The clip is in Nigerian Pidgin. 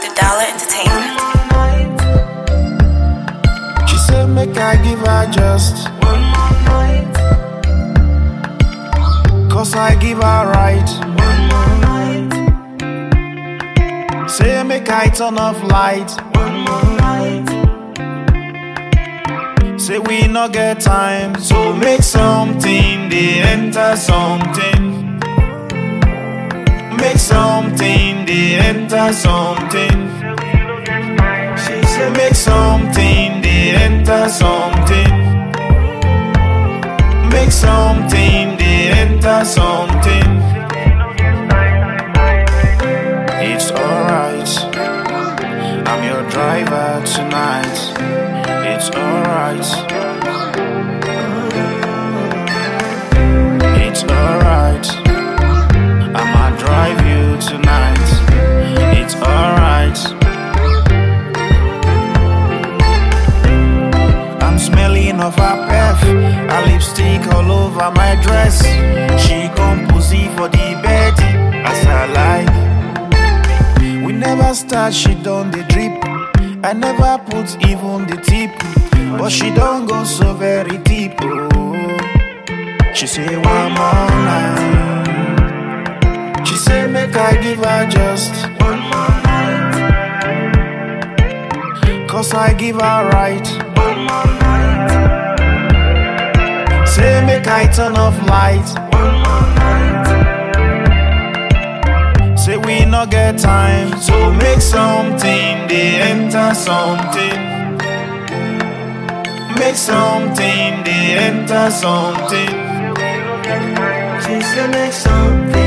Dr. Dollar Entertainment. She said make I give her just one more night, 'cause I give her right. One more night. Say make I turn off light. One more night. Say we no get time, so make something they enter something. Make something they enter something. She said make something they enter something. Make something they enter something. It's alright, I'm your driver tonight. It's alright. It's alright, I'ma drive you tonight. It's alright. I'm smelling of her perf, her lipstick all over my dress. She come pussy for the bed, as I like. We never start, she done the drip. I never put even the tip, but she don't go so very deep. Oh. She say one more night. She say make I give her just one more night, 'cause I give her right. One more night. Say make I turn off light. One more night. Say we no get time, so make something they enter something. Make something they enter something. She said make something